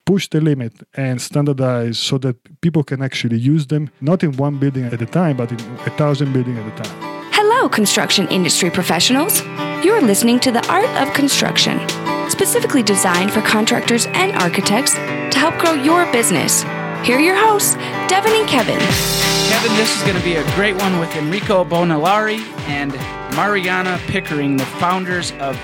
push the limit and standardize so that people can actually use them, not in one building at a time, but in 1,000 buildings at a time. Hello, construction industry professionals. You're listening to The Art of Construction, specifically designed for contractors and architects to help grow your business. Here are your hosts, Devin and Kevin. Kevin, this is going to be a great one with Enrico Bonellari and Mariana Pickering, the founders of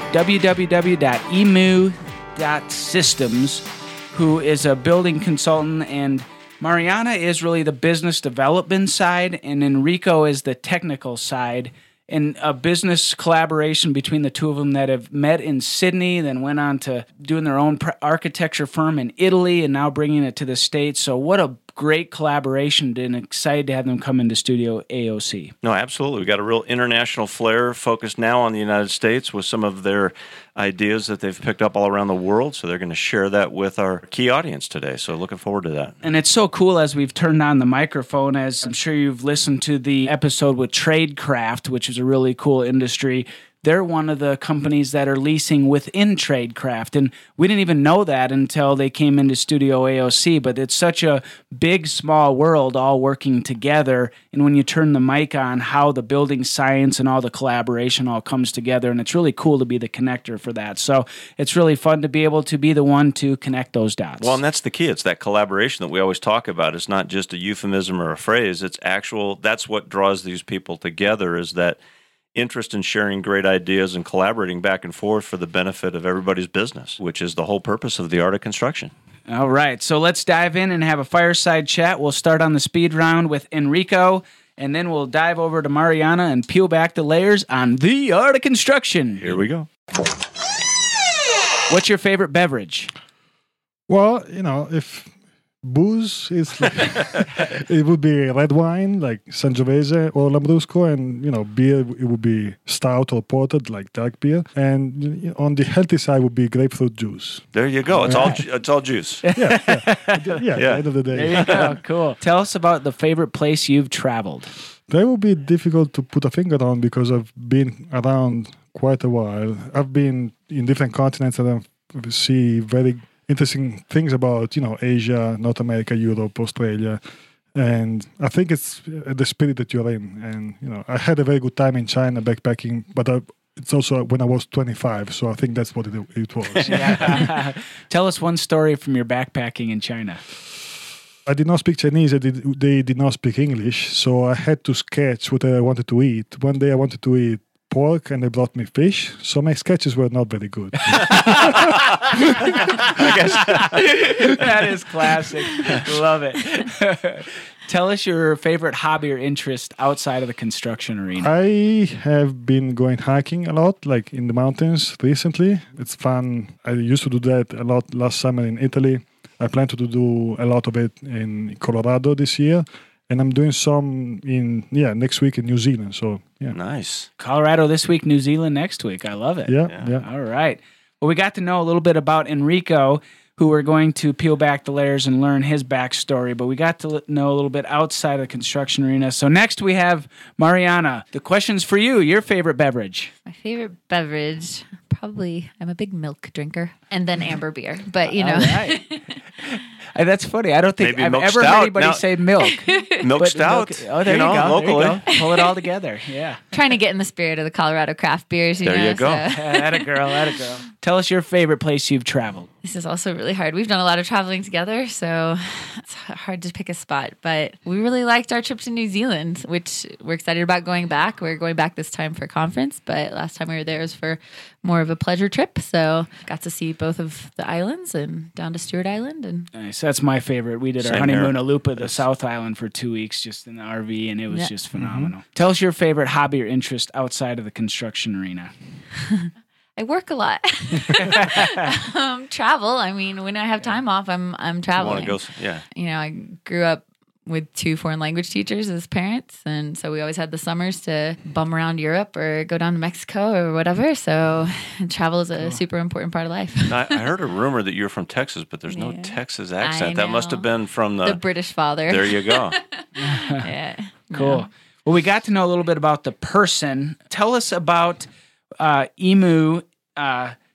www.emu.systems, who is a building consultant, and Mariana is really the business development side, and Enrico is the technical side, and a business collaboration between the two of them that have met in Sydney, then went on to doing their own architecture firm in Italy, and now bringing it to the States. So what a great collaboration, and excited to have them come into Studio AOC. No, absolutely. We've got a real international flair focused now on the United States with some of their ideas that they've picked up all around the world. So they're going to share that with our key audience today. So looking forward to that. And it's so cool as we've turned on the microphone, as I'm sure you've listened to the episode with Tradecraft, which is a really cool industry. They're one of the companies that are leasing within Tradecraft. And we didn't even know that until they came into Studio AOC, but it's such a big, small world all working together. And when you turn the mic on, how the building science and all the collaboration all comes together. And it's really cool to be the connector for that. So it's really fun to be able to be the one to connect those dots. Well, and that's the key. It's that collaboration that we always talk about. It's not just a euphemism or a phrase. It's actual, that's what draws these people together, is that interest in sharing great ideas and collaborating back and forth for the benefit of everybody's business, which is the whole purpose of the art of construction. All right, so let's dive in and have a fireside chat. We'll start on the speed round with Enrico, and then we'll dive over to Mariana and peel back the layers on the art of construction. Here we go. What's your favorite beverage? Well, if booze is like, it would be red wine like Sangiovese or Lambrusco, and beer, it would be stout or ported like dark beer, and on the healthy side would be grapefruit juice. There you go. It's all juice. Yeah. At the end of the day. There you go. Cool. Tell us about the favorite place you've traveled. That would be difficult to put a finger on because I've been around quite a while. I've been in different continents, and I see very interesting things about, Asia, North America, Europe, Australia. And I think it's the spirit that you're in. And, I had a very good time in China backpacking, but it's also when I was 25. So I think that's what it was. Yeah. Tell us one story from your backpacking in China. I did not speak Chinese. They did not speak English. So I had to sketch what I wanted to eat. One day I wanted to eat pork, and they brought me fish, so my sketches were not very good. I guess that is classic. Love it. Tell us your favorite hobby or interest outside of the construction arena. I have been going hiking a lot, like in the mountains recently. It's fun. I used to do that a lot last summer in Italy. I plan to do a lot of it in Colorado this year. And I'm doing some next week in New Zealand. So, yeah. Nice. Colorado this week, New Zealand next week. I love it. Yeah. All right. Well, we got to know a little bit about Enrico, who we're going to peel back the layers and learn his backstory. But we got to know a little bit outside of the construction arena. So next we have Mariana. The question's for you. Your favorite beverage? My favorite beverage, probably, I'm a big milk drinker. And then amber beer. But, All right. That's funny. I don't think Maybe I've milk ever stout. heard anybody say milk. Milk stout. There you go. locally. There you go. Pull it all together. Yeah. Trying to get in the spirit of the Colorado craft beers. There you go. Atta girl. Tell us your favorite place you've traveled. This is also really hard. We've done a lot of traveling together, so it's hard to pick a spot. But we really liked our trip to New Zealand, which we're excited about going back. We're going back this time for a conference, but last time we were there was for more of a pleasure trip. So got to see both of the islands and down to Stewart Island. And nice. That's my favorite. We did our Same honeymoon here. Alupa, the South Island, for 2 weeks just in the RV, and it was just phenomenal. Tell us your favorite hobby or interest outside of the construction arena. I work a lot. Travel. I mean, when I have time off, I'm traveling. Want to go? Yeah. I grew up with 2 foreign language teachers as parents, and so we always had the summers to bum around Europe or go down to Mexico or whatever. So travel is a super important part of life. I heard a rumor that you're from Texas, but there's no Texas accent. That must have been from the British father. There you go. Yeah. Cool. No. Well, we got to know a little bit about the person. Tell us about Emu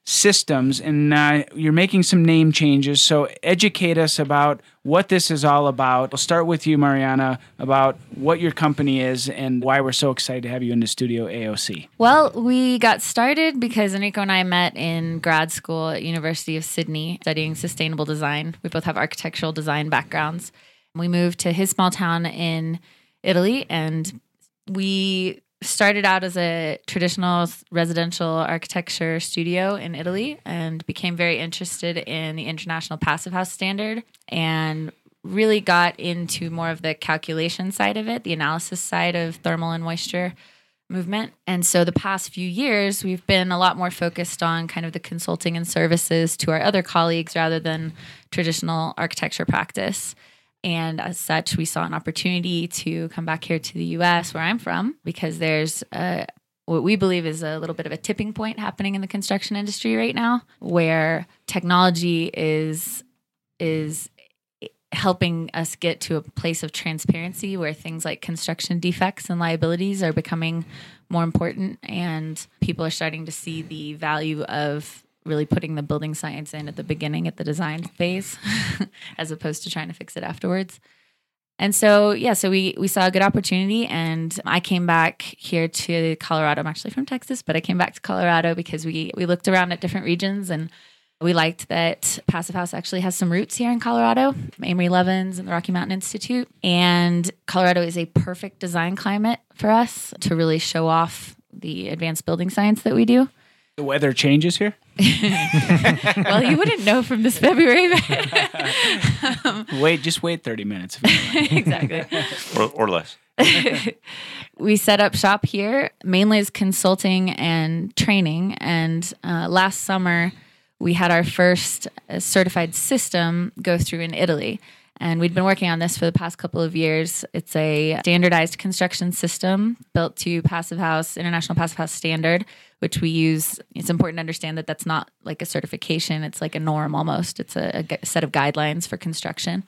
systems, and you're making some name changes. So educate us about what this is all about. We'll start with you, Mariana, about what your company is and why we're so excited to have you in the studio, AOC. Well, we got started because Enrico and I met in grad school at University of Sydney studying sustainable design. We both have architectural design backgrounds. We moved to his small town in Italy, and we started out as a traditional residential architecture studio in Italy and became very interested in the International Passive House Standard and really got into more of the calculation side of it, the analysis side of thermal and moisture movement. And so the past few years, we've been a lot more focused on kind of the consulting and services to our other colleagues rather than traditional architecture practice. And as such, we saw an opportunity to come back here to the U.S., where I'm from, because there's what we believe is a little bit of a tipping point happening in the construction industry right now, where technology is helping us get to a place of transparency where things like construction defects and liabilities are becoming more important, and people are starting to see the value of really putting the building science in at the beginning, at the design phase, as opposed to trying to fix it afterwards. And so, we saw a good opportunity, and I came back here to Colorado. I'm actually from Texas, but I came back to Colorado because we looked around at different regions, and we liked that Passive House actually has some roots here in Colorado, Amory Lovins and the Rocky Mountain Institute. And Colorado is a perfect design climate for us to really show off the advanced building science that we do. The weather changes here? Well, you wouldn't know from this February. Just wait 30 minutes. Exactly. Or less. We set up shop here mainly as consulting and training. And last summer, we had our first certified system go through in Italy. And we'd been working on this for the past couple of years. It's a standardized construction system built to International Passive House Standard, which we use. It's important to understand that that's not like a certification. It's like a norm almost. It's a set of guidelines for construction.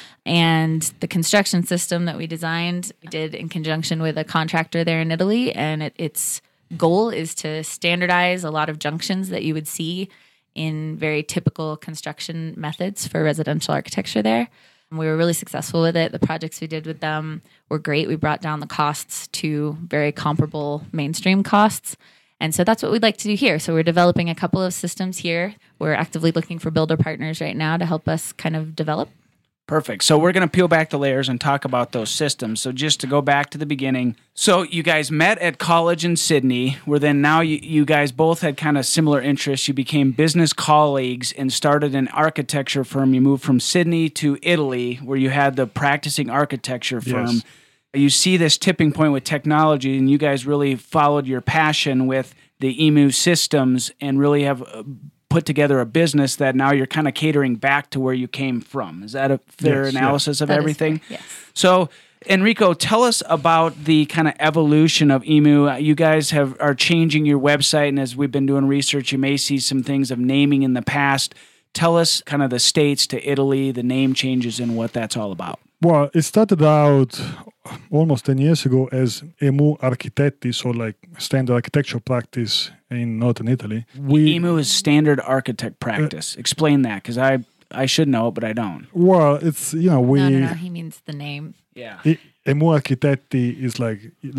And the construction system that we designed, we did in conjunction with a contractor there in Italy. And its goal is to standardize a lot of junctions that you would see in very typical construction methods for residential architecture there. We were really successful with it. The projects we did with them were great. We brought down the costs to very comparable mainstream costs. And so that's what we'd like to do here. So we're developing a couple of systems here. We're actively looking for builder partners right now to help us kind of develop. Perfect. So we're going to peel back the layers and talk about those systems. So just to go back to the beginning. So you guys met at college in Sydney, where then now you guys both had kind of similar interests. You became business colleagues and started an architecture firm. You moved from Sydney to Italy, where you had the practicing architecture firm. Yes. You see this tipping point with technology, and you guys really followed your passion with the EMU systems and really have put together a business that now you're kind of catering back to where you came from. Is that a fair analysis of that everything? Yes. So, Enrico, tell us about the kind of evolution of EMU. You guys are changing your website, and as we've been doing research, you may see some things of naming in the past. Tell us kind of the States to Italy, the name changes, and what that's all about. Well, it started out almost 10 years ago as EMU Architetti, so like standard architecture practice in northern Italy. EMU is standard architect practice. Explain that, because I should know it, but I don't. Well, it's, No, he means the name. Yeah. EMU Architetti is like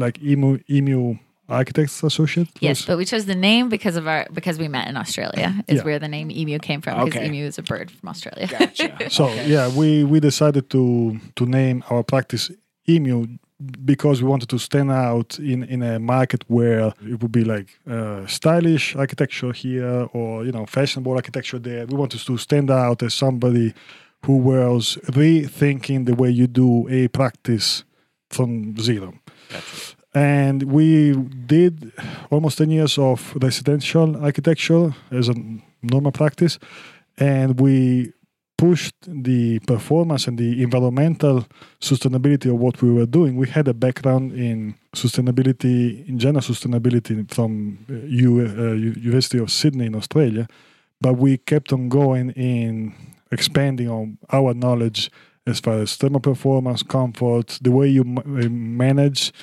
EMU Architects Associate. Yes, but we chose the name because we met in Australia. It's where the name emu came from, because emu is a bird from Australia. Gotcha. So we decided to name our practice EMU because we wanted to stand out in a market where it would be like stylish architecture here or fashionable architecture there. We wanted to stand out as somebody who was rethinking the way you do a practice from zero. Gotcha. And we did almost 10 years of residential architecture as a normal practice, and we pushed the performance and the environmental sustainability of what we were doing. We had a background in sustainability, in general sustainability from University of Sydney in Australia, but we kept on going in expanding on our knowledge as far as thermal performance, comfort, the way you manage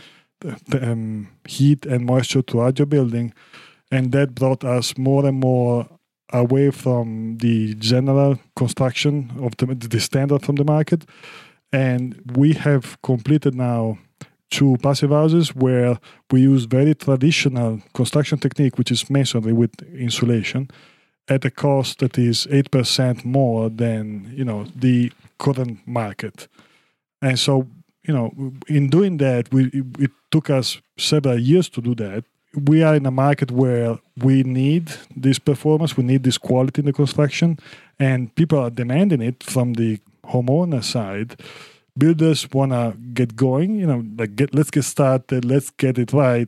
heat and moisture throughout your building, and that brought us more and more away from the general construction of the standard from the market. And we have completed now 2 passive houses where we use very traditional construction technique, which is masonry with insulation, at a cost that is 8% more than, the current market. And so, in doing that, it took us several years to do that. We are in a market where we need this performance, we need this quality in the construction, and people are demanding it from the homeowner side. Builders want to get going, let's get started, let's get it right,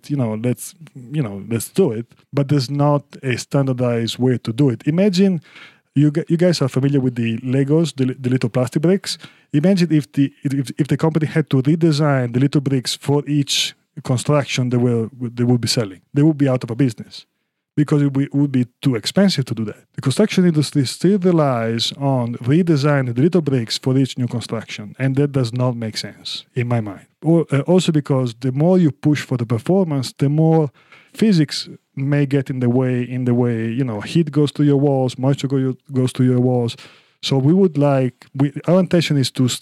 let's do it. But there's not a standardized way to do it. Imagine, you guys are familiar with the Legos, the little plastic bricks. Imagine if the company had to redesign the little bricks for each construction they will be selling. They would be out of a business because it would be too expensive to do that. The construction industry still relies on redesigning the little bricks for each new construction, and that does not make sense in my mind. Also because the more you push for the performance, the more physics may get in the way, heat goes to your walls, moisture goes to your walls. So our intention is to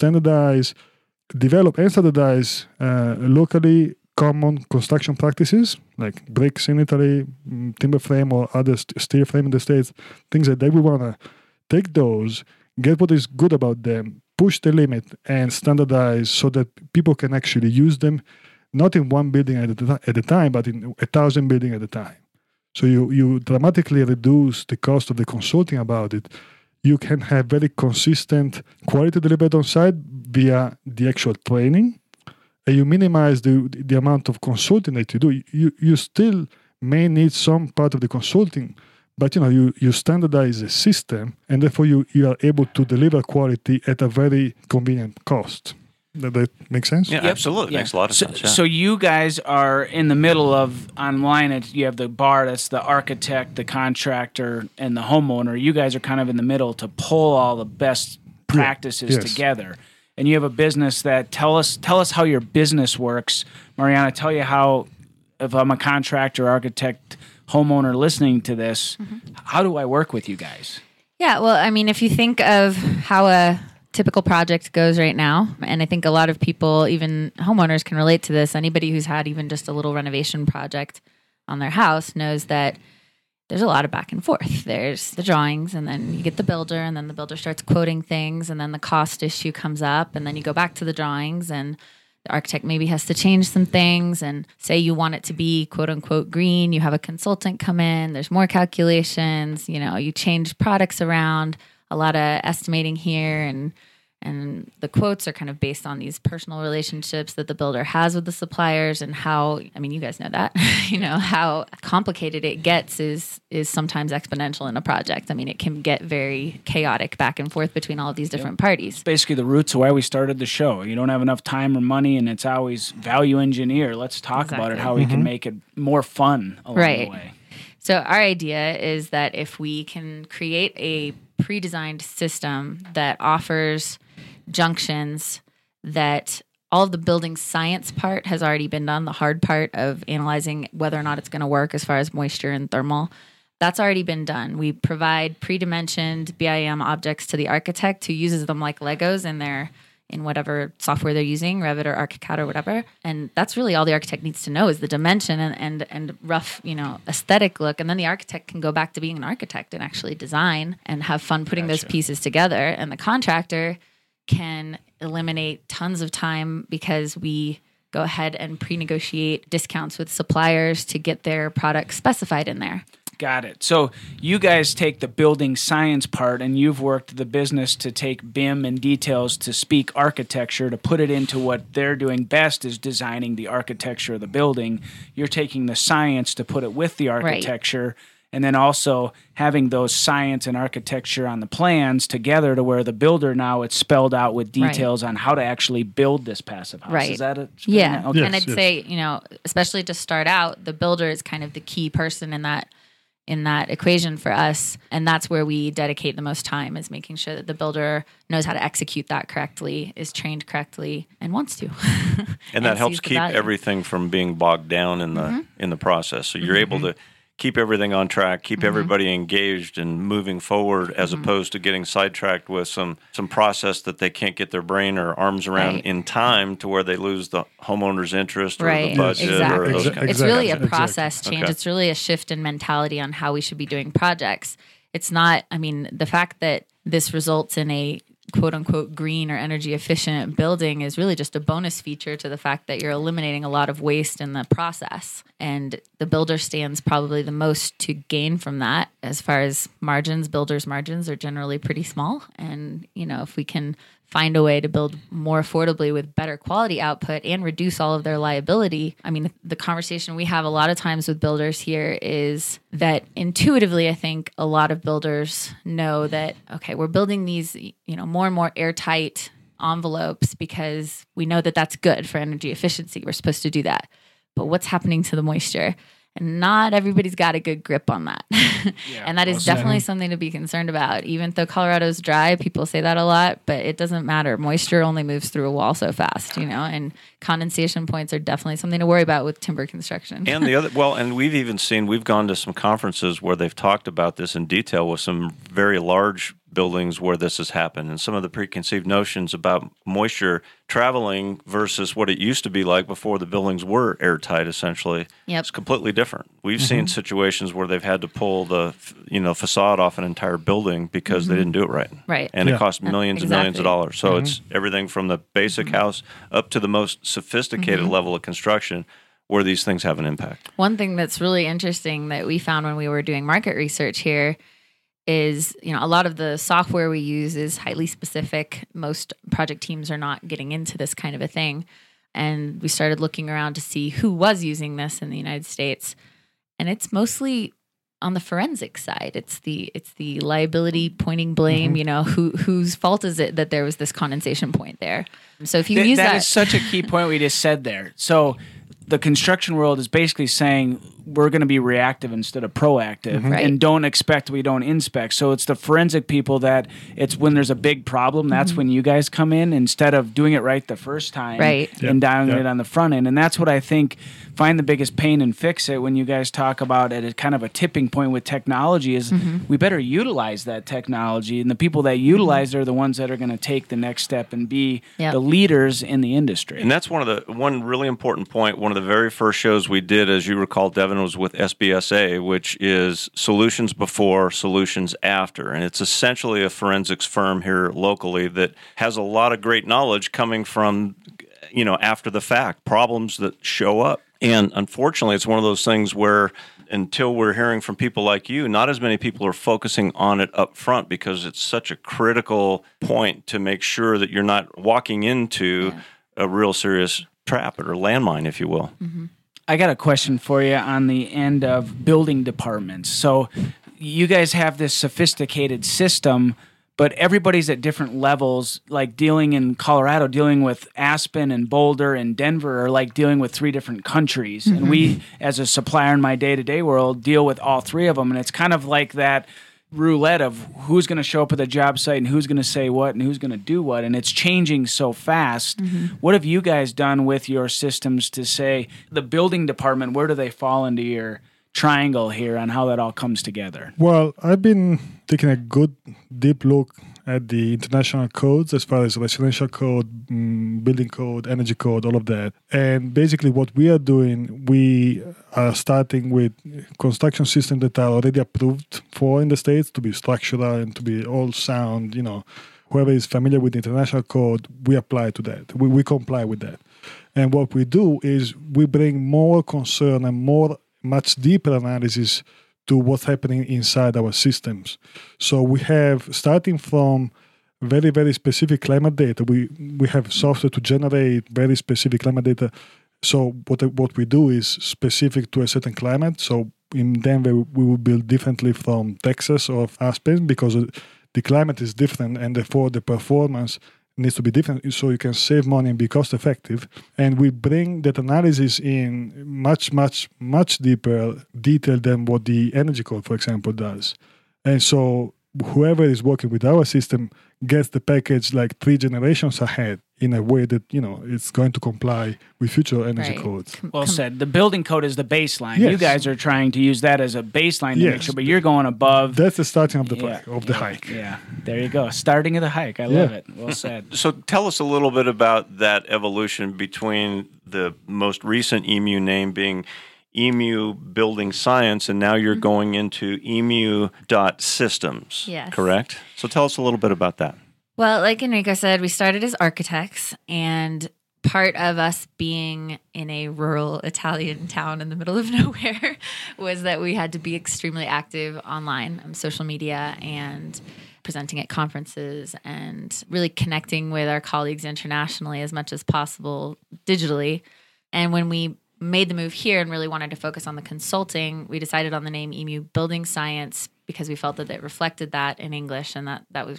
develop and standardize locally common construction practices like bricks in Italy, timber frame or other steel frame in the States, things like that. We want to take those, get what is good about them, push the limit and standardize so that people can actually use them, not in one building at a time, but in 1,000 buildings at a time. So you dramatically reduce the cost of the consulting about it. You can have very consistent quality delivered on site via the actual training. And you minimize the amount of consulting that you do. You still may need some part of the consulting, but you standardize the system, and therefore you are able to deliver quality at a very convenient cost. That makes sense? Yeah, absolutely. Makes a lot of sense. Yeah. So you guys are in the middle of, online, you have the bar, that's the architect, the contractor, and the homeowner. You guys are kind of in the middle to pull all the best practices together. And you have a business that tell us how your business works. Mariana, tell you how, if I'm a contractor, architect, homeowner listening to this, how do I work with you guys? Yeah, well, I mean, if you think of how a typical project goes right now, and I think a lot of people, even homeowners, can relate to this. Anybody who's had even just a little renovation project on their house knows that there's a lot of back and forth. There's the drawings, and then you get the builder, and then the builder starts quoting things, and then the cost issue comes up, and then you go back to the drawings, and the architect maybe has to change some things, and say you want it to be quote unquote green. You have a consultant come in, there's more calculations, you change products around, a lot of estimating here, and the quotes are kind of based on these personal relationships that the builder has with the suppliers, and how, I mean, you guys know that, how complicated it gets is sometimes exponential in a project. I mean, it can get very chaotic back and forth between all of these different parties. It's basically the roots of why we started the show. You don't have enough time or money, and it's always value engineer. Let's talk about it, how we can make it more fun along the way. So our idea is that if we can create a pre-designed system that offers junctions, that all of the building science part has already been done, the hard part of analyzing whether or not it's going to work as far as moisture and thermal, that's already been done. We provide pre-dimensioned BIM objects to the architect who uses them like Legos in whatever software they're using, Revit or ArchiCAD or whatever. And that's really all the architect needs to know is the dimension and rough, aesthetic look. And then the architect can go back to being an architect and actually design and have fun putting those pieces together. And the contractor can eliminate tons of time because we go ahead and pre-negotiate discounts with suppliers to get their products specified in there. Got it. So you guys take the building science part, and you've worked the business to take BIM and details to speak architecture, to put it into what they're doing best is designing the architecture of the building. You're taking the science to put it with the architecture, and then also having those science and architecture on the plans together to where the builder now it's spelled out with details on how to actually build this passive house. Right. Is that it? Yeah. Okay. And I'd say, especially to start out, the builder is kind of the key person in that equation for us, and that's where we dedicate the most time, is making sure that the builder knows how to execute that correctly, is trained correctly, and wants to. And that helps keep everything from being bogged down in the process. So you're able to keep everything on track, keep everybody engaged and moving forward, as opposed to getting sidetracked with some process that they can't get their brain or arms around in time, to where they lose the homeowner's interest or the budget. Exactly. Or those kinds It's really a process change. Okay. It's really a shift in mentality on how we should be doing projects. It's not, I mean, the fact that this results in a quote unquote green or energy efficient building is really just a bonus feature to the fact that you're eliminating a lot of waste in the process. And the builder stands probably the most to gain from that. As far as margins, builders' margins are generally pretty small. And, you know, if we can find a way to build more affordably with better quality output and reduce all of their liability. I mean, the conversation we have a lot of times with builders here is that intuitively, I think a lot of builders know that, okay, we're building these, you know, more and more airtight envelopes because we know that that's good for energy efficiency. We're supposed to do that. But what's happening to the moisture? And not everybody's got a good grip on that. And that is definitely something to be concerned about. Even though Colorado's dry, people say that a lot, but it doesn't matter. Moisture only moves through a wall so fast, you know, and condensation points are definitely something to worry about with timber construction. And the other, and we've gone to some conferences where they've talked about this in detail with some very large buildings where this has happened, and some of the preconceived notions about moisture traveling versus what it used to be like before the buildings were airtight, essentially. It's completely different. We've seen situations where they've had to pull the facade off an entire building because they didn't do it right. Right. And it cost millions and millions of dollars. So it's everything from the basic house up to the most sophisticated level of construction where these things have an impact. One thing that's really interesting that we found when we were doing market research here is, you know, a lot of the software we use is highly specific. Most project teams are not getting into this kind of a thing. And we started looking around to see who was using this in the United States. And it's mostly on the forensic side. It's the liability pointing blame, you know, whose fault is it that there was this condensation point there? So if you use that. That is such a key point we just said there. So the construction world is basically saying we're going to be reactive instead of proactive, and don't expect, we don't inspect. So it's the forensic people that it's when there's a big problem, that's when you guys come in instead of doing it right the first time and dialing it on the front end. And that's what I think, find the biggest pain and fix it when you guys talk about at a kind of a tipping point with technology is we better utilize that technology. And the people that utilize it are the ones that are going to take the next step and be the leaders in the industry. And that's one really important point. One of the very first shows we did, as you recall, Devin, was with SBSA, which is Solutions Before, Solutions After. And it's essentially a forensics firm here locally that has a lot of great knowledge coming from, you know, after the fact, problems that show up. And unfortunately, it's one of those things where until we're hearing from people like you, not as many people are focusing on it up front because it's such a critical point to make sure that you're not walking into a real serious trap or landmine, if you will. I got a question for you on the end of building departments. So you guys have this sophisticated system, but everybody's at different levels, like dealing in Colorado, dealing with Aspen and Boulder and Denver are like dealing with 3 different countries. And we, as a supplier in my day-to-day world, deal with all 3 of them. And it's kind of like that roulette of who's going to show up at the job site and who's going to say what and who's going to do what, and it's changing so fast. What have you guys done with your systems to say the building department, where do they fall into your triangle here on how that all comes together? Well, I've been taking a good deep look at the international codes as far as residential code, building code, energy code, all of that. And basically what we are doing, we are starting with construction systems that are already approved for in the States to be structural and to be all sound, you know. Whoever is familiar with the international code, we apply to that. We comply with that. And what we do is we bring more concern and much deeper analysis to what's happening inside our systems. So we have, starting from very, very specific climate data, we have software to generate very specific climate data. So what we do is specific to a certain climate. So in Denver, we will build differently from Texas or Aspen because the climate is different, and therefore the performance needs to be different so you can save money and be cost effective. And we bring that analysis in much, much, much deeper detail than what the energy code, for example, does. And so whoever is working with our system gets the package like 3 generations ahead in a way that, it's going to comply with future energy Right. codes. Well said. The building code is the baseline. Yes. You guys are trying to use that as a baseline to Yes. make sure, but you're going above. That's the starting of the Yeah. hike. Yeah, there you go. Starting of the hike. I love it. Well said. So tell us a little bit about that evolution between the most recent EMU name being EMU Building Science, and now you're going into EMU.systems, Yes. correct? So tell us a little bit about that. Well, like Enrico said, we started as architects, and part of us being in a rural Italian town in the middle of nowhere was that we had to be extremely active online on social media and presenting at conferences and really connecting with our colleagues internationally as much as possible digitally. And when we made the move here and really wanted to focus on the consulting, we decided on the name EMU Building Science because we felt that it reflected that in English, and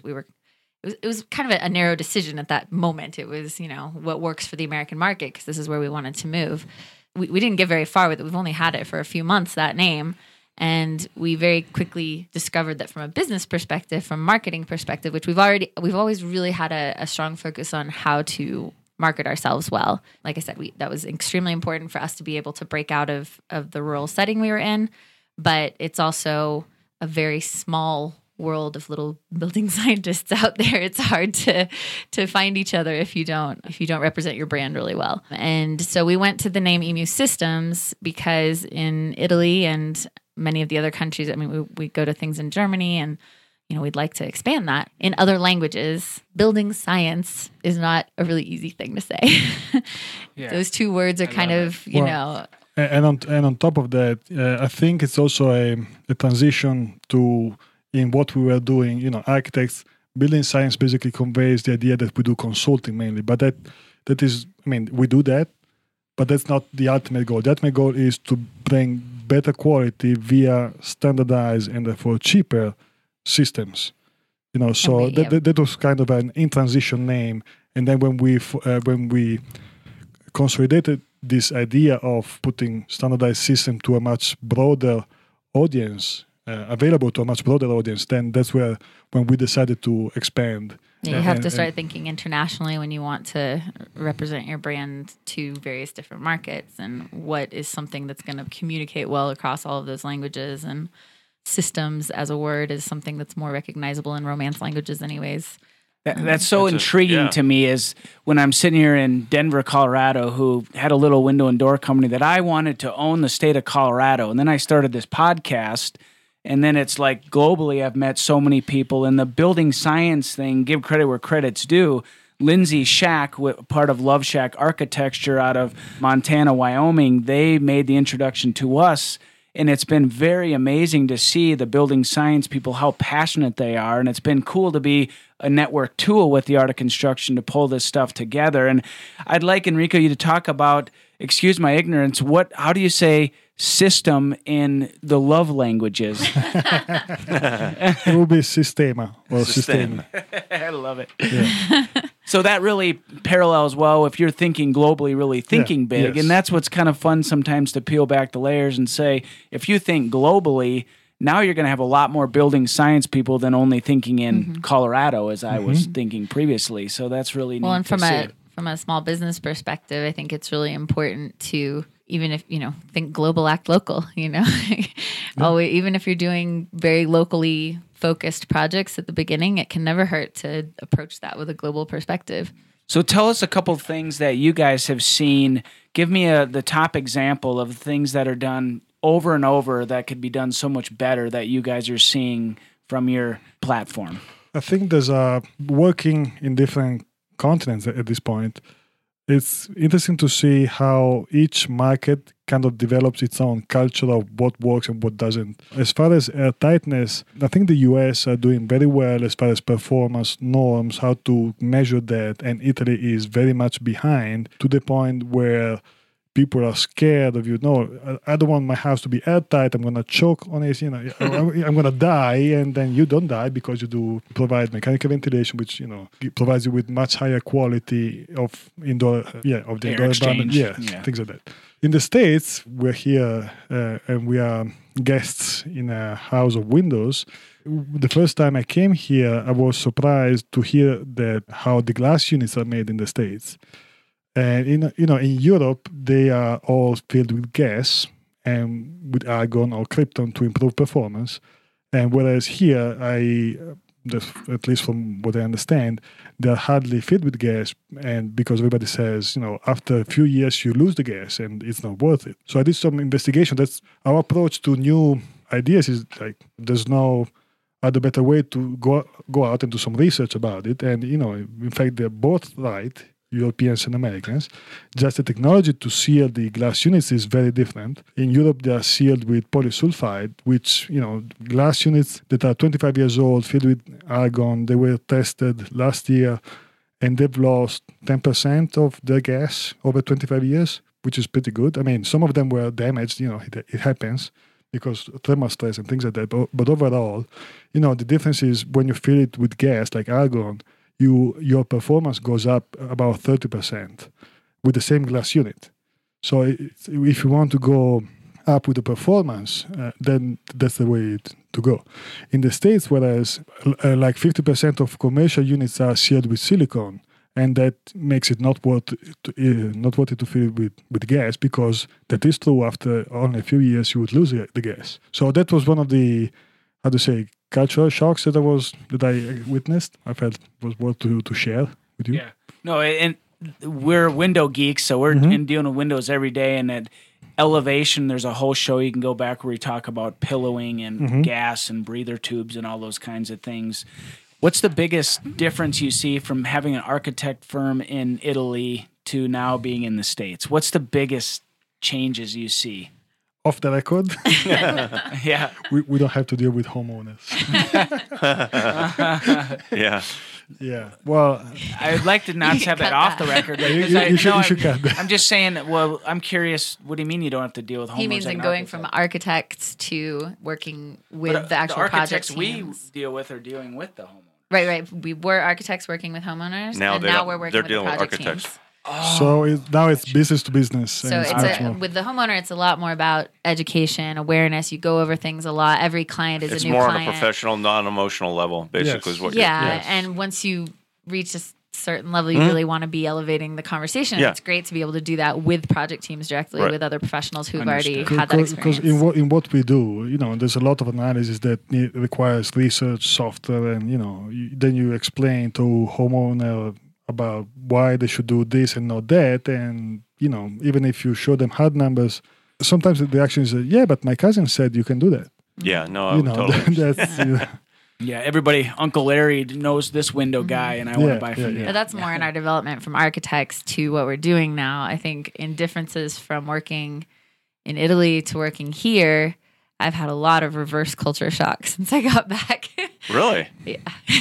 it was kind of a narrow decision at that moment. It was, what works for the American market, because this is where we wanted to move. We didn't get very far with it. We've only had it for a few months, that name. And we very quickly discovered that from a business perspective, from a marketing perspective, which we've always really had a strong focus on how to market ourselves well. Like I said, that was extremely important for us to be able to break out of the rural setting we were in. But it's also a very small world of little building scientists out there. It's hard to find each other if you don't represent your brand really well. And so we went to the name EMU Systems because in Italy and many of the other countries, we go to things in Germany, and we'd like to expand that in other languages. Building science is not a really easy thing to say. Yeah. Those two words are kind of, And on top of that, I think it's also a transition to in what we were doing. Architects, building science basically conveys the idea that we do consulting mainly, but that is, we do that, but that's not the ultimate goal. The ultimate goal is to bring better quality via standardized and therefore cheaper systems. So that was kind of an in transition name. And then when we consolidated this idea of putting standardized system to a much broader audience, available to a much broader audience, then that's when we decided to expand. Yeah, you have to start thinking internationally when you want to represent your brand to various different markets, and what is something that's going to communicate well across all of those languages. And systems as a word is something that's more recognizable in Romance languages anyways. That's so intriguing to me is when I'm sitting here in Denver, Colorado, who had a little window and door company that I wanted to own the state of Colorado. And then I started this podcast, and then it's like globally I've met so many people in the building science thing, give credit where credit's due. Lindsay Shack, part of Love Shack Architecture out of Montana, Wyoming, they made the introduction to us. And it's been very amazing to see the building science people, how passionate they are. And it's been cool to be a network tool with the Art of Construction to pull this stuff together. And I'd like, Enrico, you to talk about, excuse my ignorance, how do you say system in the love languages? It will be sistema or system. I love it. Yeah. So that really parallels well if you're thinking globally, really thinking big. Yes. And that's what's kind of fun sometimes to peel back the layers and say, if you think globally, now you're going to have a lot more building science people than only thinking in Colorado, as I was thinking previously. So that's really neat. Well, and to see. from a small business perspective, I think it's really important to, even if, think global, act local, Always, even if you're doing very locally focused projects at the beginning, it can never hurt to approach that with a global perspective. So tell us a couple things that you guys have seen. Give me the top example of things that are done over and over that could be done so much better that you guys are seeing from your platform. I think there's working in different continents at this point. It's interesting to see how each market kind of develops its own culture of what works and what doesn't. As far as airtightness, I think the US are doing very well as far as performance norms, how to measure that, and Italy is very much behind to the point where people are scared of I don't want my house to be airtight. I'm going to choke on it. I'm going to die, and then you don't die because you do provide mechanical ventilation, which provides you with much higher quality of indoor, of the indoor environment. Things like that. In the States, we're here and we are guests in a house of windows. The first time I came here, I was surprised to hear that how the glass units are made in the States. And in Europe, they are all filled with gas and with argon or krypton to improve performance. And whereas here, at least from what I understand, they're hardly filled with gas, and because everybody says, after a few years you lose the gas and it's not worth it. So I did some investigation. That's our approach to new ideas. Is like there's no other better way to go out and do some research about it. And in fact, they're both right, Europeans and Americans. Just the technology to seal the glass units is very different. In Europe, they are sealed with polysulfide, which, glass units that are 25 years old, filled with argon, they were tested last year, and they've lost 10% of their gas over 25 years, which is pretty good. I mean, some of them were damaged, it happens because thermal stress and things like that. But overall, the difference is when you fill it with gas like argon, your performance goes up about 30% with the same glass unit. So if you want to go up with the performance, then that's the way to go. In the States, whereas like 50% of commercial units are sealed with silicone, and that makes it not worth it to fill it with gas, because that is true. After only a few years, you would lose the gas. So that was one of the, cultural shocks that I witnessed. I felt was worth to share with you. Yeah. No, and we're window geeks, so we're in dealing with windows every day. And at Elevation, there's a whole show you can go back where we talk about pillowing and gas and breather tubes and all those kinds of things. What's the biggest difference you see from having an architect firm in Italy to now being in the States? What's the biggest changes you see? Off the record, Yeah. we don't have to deal with homeowners. Yeah. Yeah. Well, I'd like to not have that off the record. you should cut that. I'm just saying, well, I'm curious, what do you mean you don't have to deal with homeowners? He means as in an going architect? from architects to working with But, the actual the project architects teams. we deal with are dealing with the homeowner. Right. We were architects working with homeowners, Now and they now don't- we're working they're with the dealing with project architects. teams. So now it's business to business. So and it's much more. with the homeowner, it's a lot more about education, awareness. You go over things a lot. Every client is It's a new more client. on a professional, non-emotional level, basically, Yes. is what Yeah, you're... Yes. and once you reach a certain level, you really want to be elevating the conversation. Yeah. It's great to be able to do that with project teams directly, Right. with other professionals who've Understood. already had that Because experience. in what we do, there's a lot of analysis that requires research software, and then you explain to homeowner about why they should do this and not that, and even if you show them hard numbers, sometimes the reaction is, yeah, but my cousin said you can do that. Yeah, no, I would totally... that's Yeah, everybody, Uncle Larry knows this window guy, and I want to buy from you. But that's more in our development from architects to what we're doing now. I think in differences from working in Italy to working here, I've had a lot of reverse culture shock since I got back. Really? Yeah.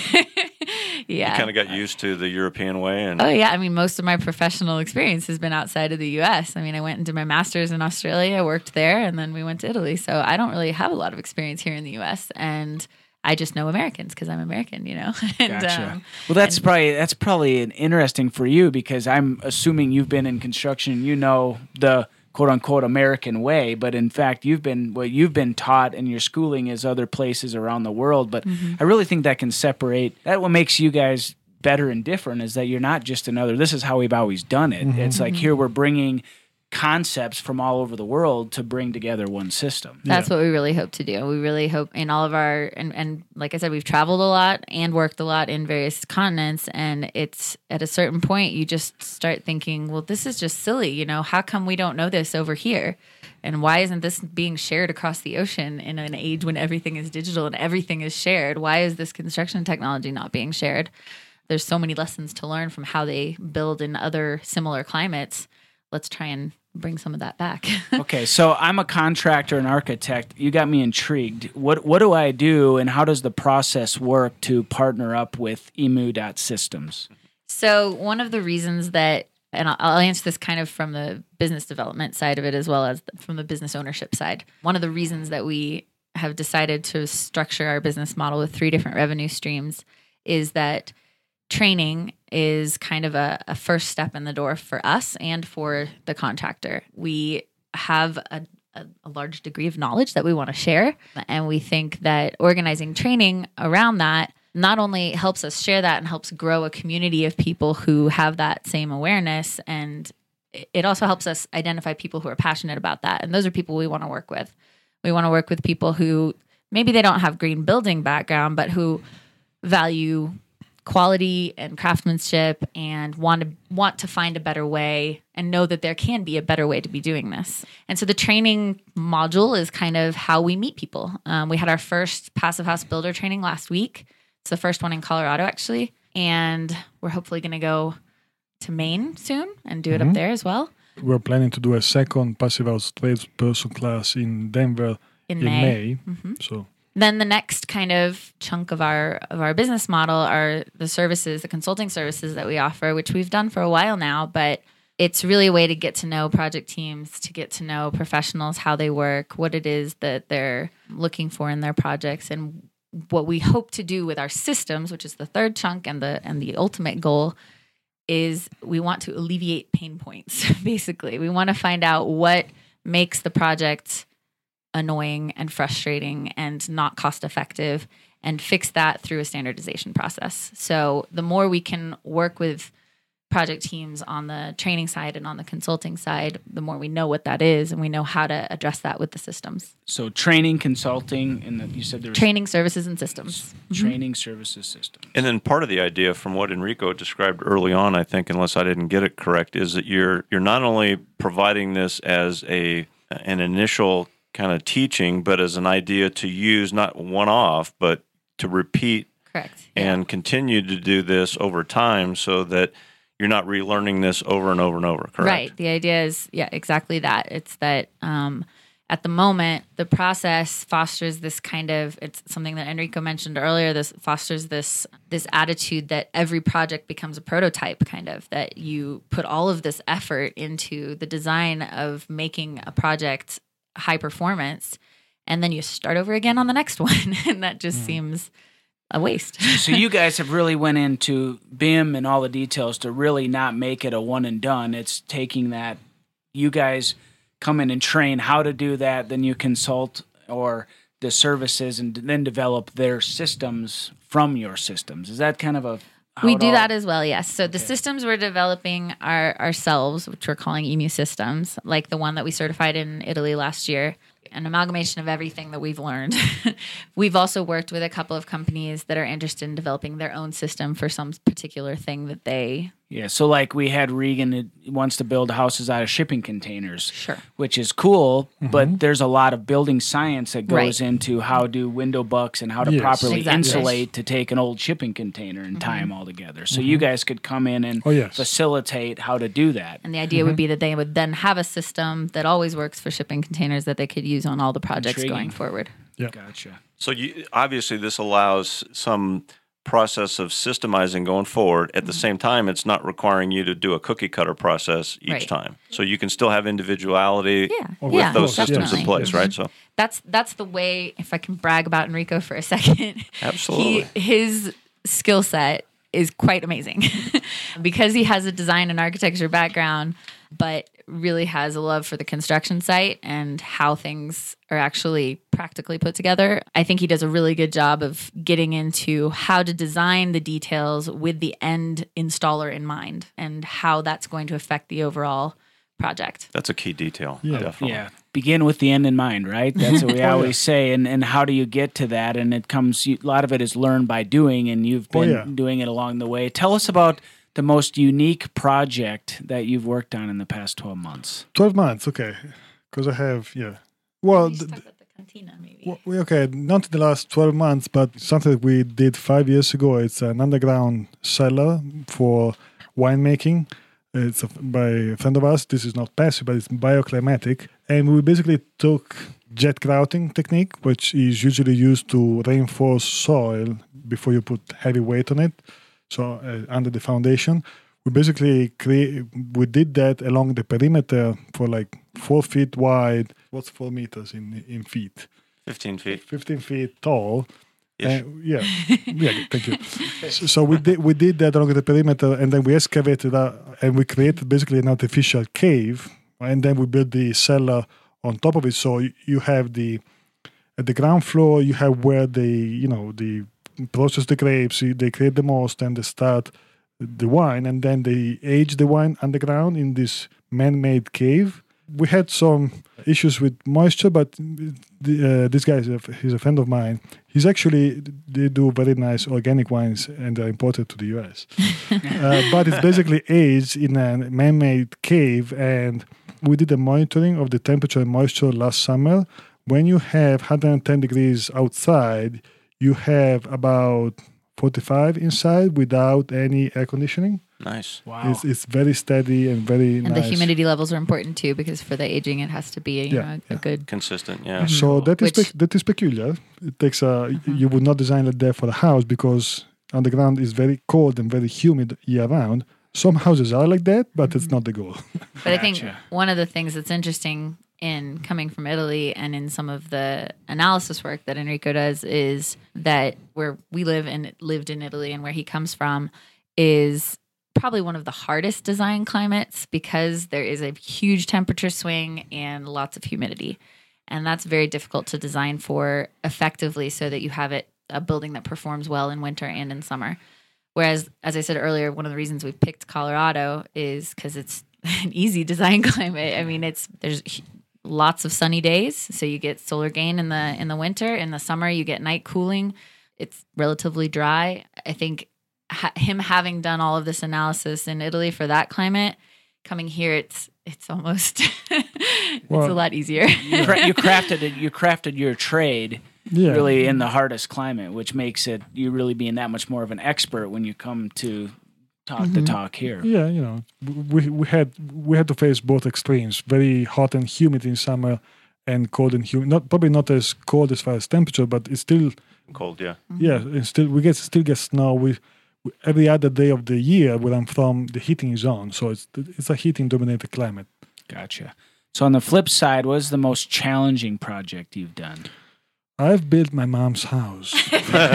You Yeah. kind of got used to the European way, and Oh, yeah. I mean, most of my professional experience has been outside of the U.S. I mean, I went and did my master's in Australia, worked there, and then we went to Italy. So I don't really have a lot of experience here in the U.S. And I just know Americans because I'm American, and, Gotcha. Well, that's probably an interesting for you, because I'm assuming you've been in construction, the quote unquote American way, but in fact you've been taught in your schooling is other places around the world. But I really think that can separate. That what makes you guys better and different is that you're not just another. This is how we've always done it. It's like here we're bringing concepts from all over the world to bring together one system. That's what we really hope to do. We really hope in all of our, and like I said, we've traveled a lot and worked a lot in various continents. And it's at a certain point, you just start thinking, well, this is just silly. How come we don't know this over here? And why isn't this being shared across the ocean in an age when everything is digital and everything is shared? Why is this construction technology not being shared? There's so many lessons to learn from how they build in other similar climates. Let's try and bring some of that back. Okay, so I'm a contractor and architect. You got me intrigued. What do I do, and how does the process work to partner up with emu.systems? So one of the reasons that, and I'll answer this kind of from the business development side of it as well as from the business ownership side. One of the reasons that we have decided to structure our business model with 3 different revenue streams is that training is kind of a first step in the door for us and for the contractor. We have a large degree of knowledge that we want to share. And we think that organizing training around that not only helps us share that and helps grow a community of people who have that same awareness, and it also helps us identify people who are passionate about that. And those are people we want to work with. We want to work with people who maybe they don't have green building background, but who value quality and craftsmanship and want to find a better way and know that there can be a better way to be doing this. And so the training module is kind of how we meet people. We had our first Passive House Builder training last week. It's the first one in Colorado, actually. And we're hopefully going to go to Maine soon and do it up there as well. We're planning to do a second Passive House tradesperson class in Denver in May. So then the next kind of chunk of our business model are the services, the consulting services that we offer, which we've done for a while now, but it's really a way to get to know project teams, to get to know professionals, how they work, what it is that they're looking for in their projects, and what we hope to do with our systems, which is the third chunk and the ultimate goal, is we want to alleviate pain points. Basically, we want to find out what makes the project annoying and frustrating and not cost effective, and fix that through a standardization process. So the more we can work with project teams on the training side and on the consulting side, the more we know what that is and we know how to address that with the systems. So training, consulting, and you said there was training, services, and systems. Training, services, systems. And then part of the idea from what Enrico described early on, I think, unless I didn't get it correct, is that you're not only providing this as an initial kind of teaching, but as an idea to use not one-off, but to repeat. Correct. And continue to do this over time so that you're not relearning this over and over and over, correct? Right. The idea is, exactly that. It's that at the moment, the process fosters this kind of, it's something that Enrico mentioned earlier, this fosters this attitude that every project becomes a prototype, kind of, that you put all of this effort into the design of making a project high performance, and then you start over again on the next one. And that just seems a waste. So you guys have really went into BIM and all the details to really not make it a one and done. It's taking that, you guys come in and train how to do that, then you consult or the services and then develop their systems from your systems. Is that kind of a... We do that as well, yes. So the systems we're developing are ourselves, which we're calling EMU systems, like the one that we certified in Italy last year. An amalgamation of everything that we've learned. We've also worked with a couple of companies that are interested in developing their own system for some particular thing that they... Yeah, so like we had Regan that wants to build houses out of shipping containers. Sure. Which is cool, but there's a lot of building science that goes into how do window bucks and how to properly insulate to take an old shipping container and tie them all together. So you guys could come in and facilitate how to do that. And the idea would be that they would then have a system that always works for shipping containers that they could use on all the projects going forward. Yeah. Gotcha. So obviously this allows some process of systemizing going forward. At the same time, it's not requiring you to do a cookie cutter process each time. So you can still have individuality with those systems in place, right? So that's the way, if I can brag about Enrico for a second. Absolutely. His skill set is quite amazing because he has a design and architecture background, but really has a love for the construction site and how things are actually practically put together. I think he does a really good job of getting into how to design the details with the end installer in mind and how that's going to affect the overall project. That's a key detail, definitely. Yeah, begin with the end in mind, right? That's what we always say. And how do you get to that? And it comes, a lot of it is learned by doing, and you've been doing it along the way. Tell us about the most unique project that you've worked on in the past 12 months. 12 months, okay. Because I have, Well, talk about the cantina, maybe. Okay, not in the last 12 months, but something that we did 5 years ago. It's an underground cellar for winemaking. It's by a friend of ours. This is not passive, but it's bioclimatic. And we basically took jet grouting technique, which is usually used to reinforce soil before you put heavy weight on it. So under the foundation, we basically we did that along the perimeter for like 4 feet wide. What's 4 meters in feet? 15 feet. 15 feet tall. Thank you. So we did that along the perimeter, and then we excavated and we created basically an artificial cave, and then we built the cellar on top of it. So you have at the ground floor, you have where they process the grapes, they create the malt, and they start the wine, and then they age the wine underground in this man-made cave. We had some issues with moisture, but this guy he's a friend of mine. They do very nice organic wines, and they're imported to the US. But it's basically aged in a man-made cave, and we did a monitoring of the temperature and moisture last summer. When you have 110 degrees outside, you have about 45 inside without any air conditioning. Nice. Wow. It's very steady and very nice. And the humidity levels are important too, because for the aging, it has to be a good. Consistent, yeah. So that is peculiar. It takes you would not design it there for a house because underground is very cold and very humid year round. Some houses are like that, but it's not the goal. But I think one of the things that's interesting in coming from Italy and in some of the analysis work that Enrico does is that where we live and lived in Italy and where he comes from is probably one of the hardest design climates because there is a huge temperature swing and lots of humidity. And that's very difficult to design for effectively so that you have a building that performs well in winter and in summer. Whereas, as I said earlier, one of the reasons we picked Colorado is because it's an easy design climate. I mean, there's lots of sunny days, so you get solar gain in the winter. In the summer, you get night cooling. It's relatively dry. I think him having done all of this analysis in Italy for that climate, coming here, it's almost it's a lot easier. You crafted your trade really in the hardest climate, which makes it you really being that much more of an expert when you come to talk the talk here. Yeah, we had to face both extremes: very hot and humid in summer, and cold and humid. Probably not as cold as far as temperature, but it's still cold. Yeah, yeah. And still still get snow. We every other day of the year where I'm from, the heating is on, so it's a heating dominated climate. Gotcha. So on the flip side, what is the most challenging project you've done? I've built my mom's house to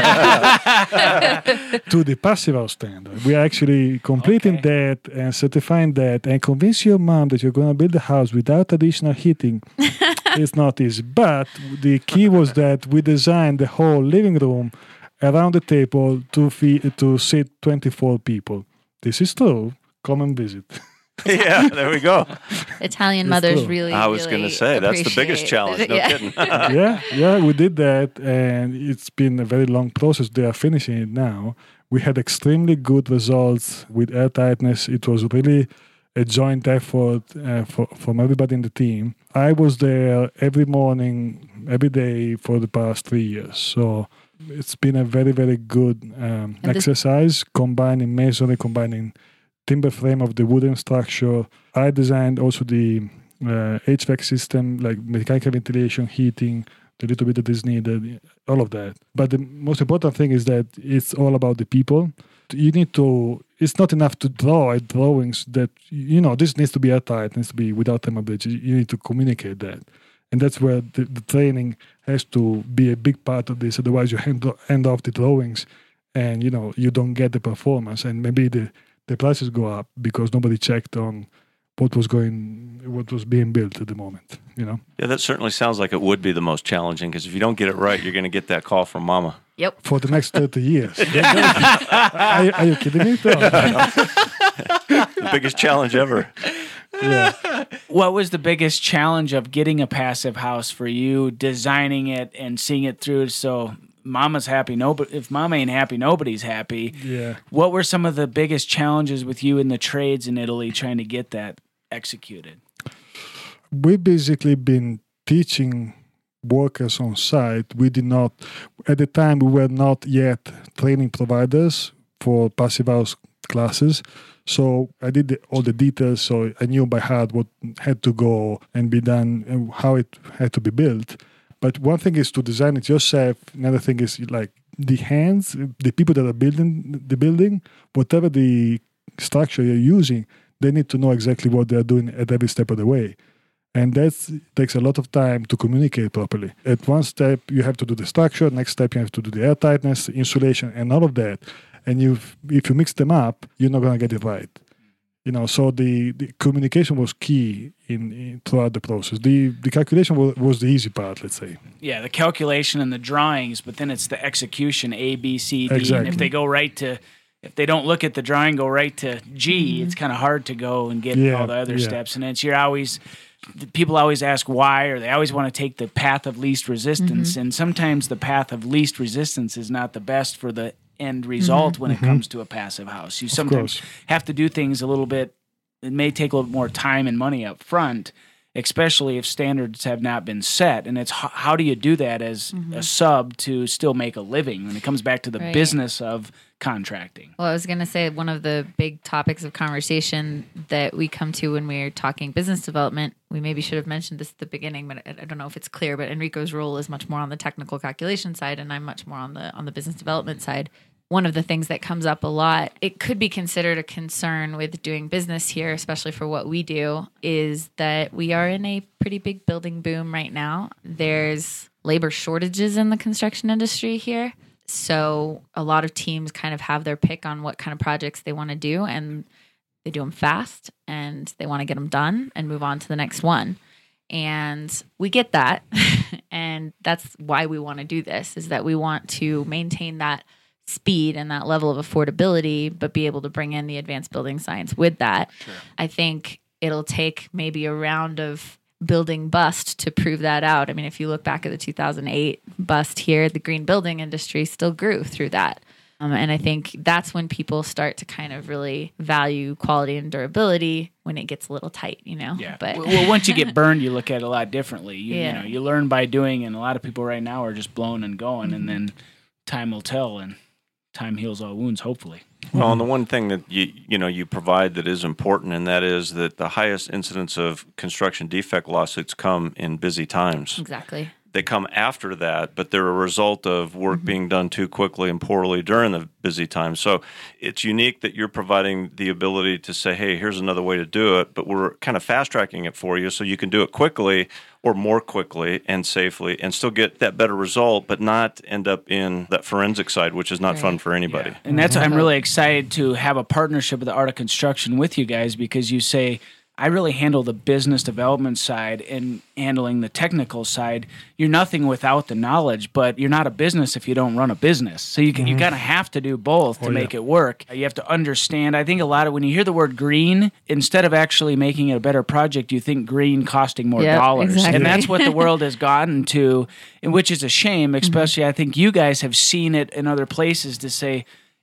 the passive house standard. We are actually completing that and certifying that and convince your mom that you're going to build a house without additional heating. It's not easy. But the key was that we designed the whole living room around the table to sit 24 people. This is true. Come and visit. Yeah, there we go. Italian mothers really. I was going to say that's the biggest challenge. No kidding. yeah, we did that, and it's been a very long process. They are finishing it now. We had extremely good results with air tightness. It was really a joint effort from everybody in the team. I was there every morning, every day for the past 3 years. So it's been a very, very good exercise, combining masonry, combining timber frame of the wooden structure. I designed also the HVAC system, like mechanical ventilation, heating, the little bit that is needed, all of that. But the most important thing is that it's all about the people. You need to, it's not enough to draw drawings that, this needs to be airtight, needs to be without thermobridge. You need to communicate that. And that's where the training has to be a big part of this. Otherwise, you hand off the drawings and, you don't get the performance. And maybe the prices go up because nobody checked on what was being built at the moment, Yeah, that certainly sounds like it would be the most challenging because if you don't get it right, you're going to get that call from Mama. Yep. For the next 30 years. Are you kidding me? The biggest challenge ever. Yeah. What was the biggest challenge of getting a passive house for you, designing it and seeing it through so Mama's happy? If Mama ain't happy, nobody's happy. Yeah. What were some of the biggest challenges with you in the trades in Italy trying to get that executed? We've basically been teaching workers on site. We did not, at the time, we were not yet training providers for passive house classes. So I did all the details, so I knew by heart what had to go and be done and how it had to be built. But one thing is to design it yourself. Another thing is like the hands, the people that are building the building, whatever the structure you're using, they need to know exactly what they're doing at every step of the way. And that takes a lot of time to communicate properly. At one step, you have to do the structure. Next step, you have to do the air tightness, insulation, and all of that. And if you mix them up, you're not going to get it right. So the communication was key in throughout the process. The calculation was the easy part, let's say. Yeah, the calculation and the drawings, but then it's the execution, A, B, C, D. Exactly. And if they don't look at the drawing, go right to G, it's kind of hard to go and get all the other steps. And people always ask why, or they always want to take the path of least resistance. And sometimes the path of least resistance is not the best for the end result when it comes to a passive house. You sometimes have to do things a little bit, it may take a little more time and money up front, especially if standards have not been set. And it's how do you do that as a sub to still make a living when it comes back to the business of contracting? Well, I was going to say one of the big topics of conversation that we come to when we're talking business development, we maybe should have mentioned this at the beginning, but I don't know if it's clear, but Enrico's role is much more on the technical calculation side and I'm much more on the business development side. One of the things that comes up a lot, it could be considered a concern with doing business here, especially for what we do, is that we are in a pretty big building boom right now. There's labor shortages in the construction industry here. So a lot of teams kind of have their pick on what kind of projects they want to do, and they do them fast and they want to get them done and move on to the next one. And we get that. And that's why we want to do this, is that we want to maintain that speed and that level of affordability, but be able to bring in the advanced building science with that. Sure. I think it'll take maybe a round of building bust to prove that out. I mean, if you look back at the 2008 bust here, the green building industry still grew through that. And I think that's when people start to kind of really value quality and durability when it gets a little tight, Yeah. But well, once you get burned, you look at it a lot differently. You learn by doing, and a lot of people right now are just blowing and going, and then time will tell, and time heals all wounds, hopefully. Well, and the one thing that you provide that is important, and that is that the highest incidence of construction defect lawsuits come in busy times. Exactly. They come after that, but they're a result of work being done too quickly and poorly during the busy time. So it's unique that you're providing the ability to say, hey, here's another way to do it, but we're kind of fast-tracking it for you so you can do it quickly or more quickly and safely and still get that better result, but not end up in that forensic side, which is not fun for anybody. Yeah. And that's I'm really excited to have a partnership with the Art of Construction with you guys, because you say, I really handle the business development side and handling the technical side. You're nothing without the knowledge, but you're not a business if you don't run a business. So you kind of have to do both to make it work. You have to understand. I think a lot of when you hear the word green, instead of actually making it a better project, you think green costing more dollars. Exactly. And that's what the world has gotten to, and which is a shame, especially I think you guys have seen it in other places to say,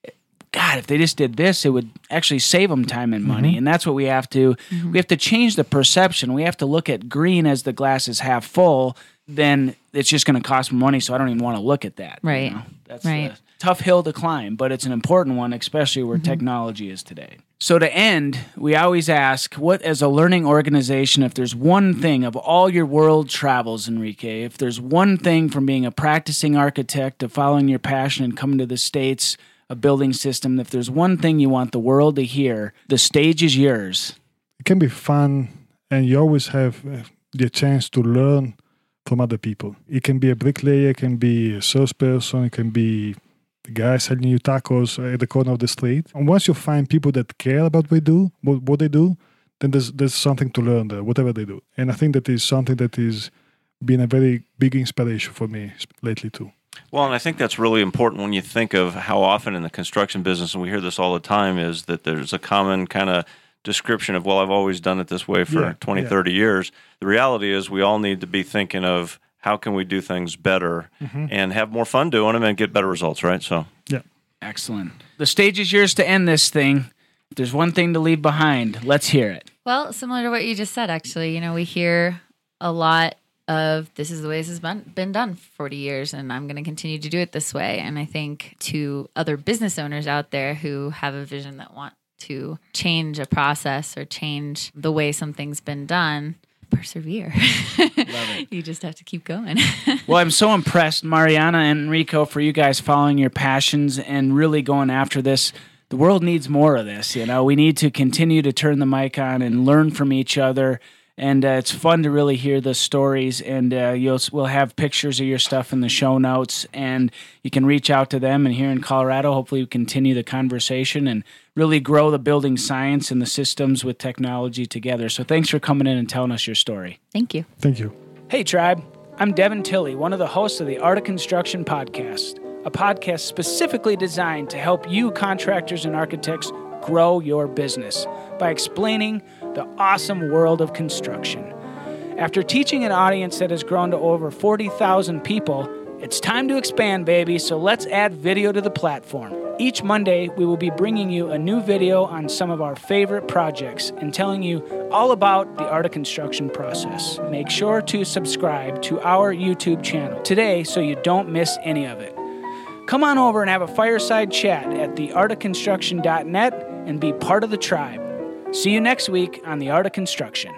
God, if they just did this, it would actually save them time and money. And that's what we have to we have to change the perception. We have to look at green as the glass is half full, then it's just going to cost more money, so I don't even want to look at that. Right. That's a tough hill to climb, but it's an important one, especially where technology is today. So to end, we always ask, what as a learning organization, if there's one thing of all your world travels, Enrique, if there's one thing from being a practicing architect to following your passion and coming to the States, a building system, if there's one thing you want the world to hear, the stage is yours. It can be fun, and you always have the chance to learn from other people. It can be a bricklayer, it can be a salesperson, it can be the guy selling you tacos at the corner of the street. And once you find people that care about what they do, then there's something to learn there, whatever they do. And I think that is something that is been a very big inspiration for me lately too. Well, and I think that's really important when you think of how often in the construction business, and we hear this all the time, is that there's a common kind of description of, well, I've always done it this way for 20, 30 years. The reality is we all need to be thinking of how can we do things better and have more fun doing them and get better results, right? So, yeah. Excellent. The stage is yours to end this thing. If there's one thing to leave behind, let's hear it. Well, similar to what you just said, actually, we hear a lot of this is the way this has been done for 40 years, and I'm going to continue to do it this way. And I think to other business owners out there who have a vision that want to change a process or change the way something's been done, persevere. Love it. You just have to keep going. Well, I'm so impressed, Mariana and Enrico, for you guys following your passions and really going after this. The world needs more of this. We need to continue to turn the mic on and learn from each other. And it's fun to really hear the stories, and we'll have pictures of your stuff in the show notes, and you can reach out to them. And here in Colorado, hopefully we continue the conversation and really grow the building science and the systems with technology together. So thanks for coming in and telling us your story. Thank you. Thank you. Hey, Tribe. I'm Devin Tilley, one of the hosts of the Art of Construction podcast, a podcast specifically designed to help you contractors and architects grow your business by explaining the awesome world of construction. After teaching an audience that has grown to over 40,000 people, it's time to expand, baby, so let's add video to the platform. Each Monday, we will be bringing you a new video on some of our favorite projects and telling you all about the Art of Construction process. Make sure to subscribe to our YouTube channel today so you don't miss any of it. Come on over and have a fireside chat at theartofconstruction.net and be part of the tribe. See you next week on The Art of Construction.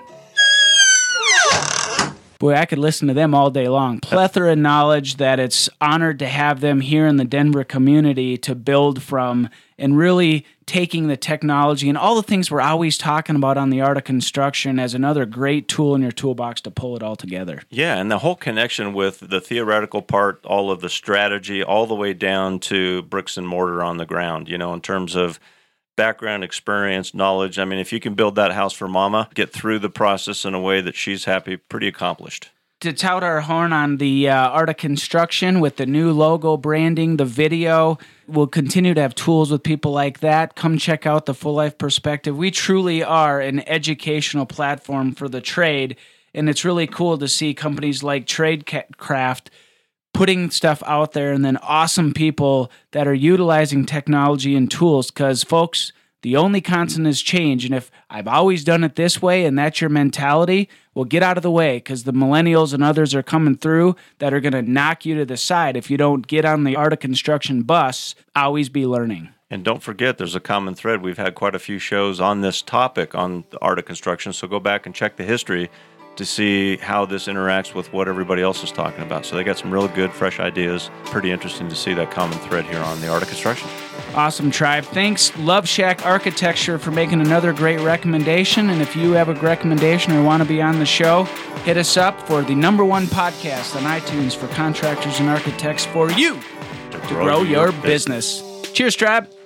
Boy, I could listen to them all day long. Plethora of knowledge that it's honored to have them here in the Denver community to build from, and really taking the technology and all the things we're always talking about on the Art of Construction as another great tool in your toolbox to pull it all together. Yeah, and the whole connection with the theoretical part, all of the strategy, all the way down to bricks and mortar on the ground, you know, in terms of background, experience, knowledge. I mean, if you can build that house for mama, get through the process in a way that she's happy, pretty accomplished. To tout our horn on the Art of Construction with the new logo branding, the video, we'll continue to have tools with people like that. Come check out the Full Life Perspective. We truly are an educational platform for the trade, and it's really cool to see companies like Tradecraft putting stuff out there, and then awesome people that are utilizing technology and tools, because, folks, the only constant is change. And if I've always done it this way and that's your mentality, well, get out of the way, because the millennials and others are coming through that are going to knock you to the side if you don't get on the Art of Construction bus. Always be learning. And don't forget, there's a common thread. We've had quite a few shows on this topic on the Art of Construction, so go back and check the history to see how this interacts with what everybody else is talking about. So they got some real good, fresh ideas. Pretty interesting to see that common thread here on the Art of Construction. Awesome, Tribe. Thanks, Love Shack Architecture, for making another great recommendation. And if you have a recommendation or want to be on the show, hit us up for the #1 podcast on iTunes for contractors and architects for you to grow your business. Cheers, Tribe.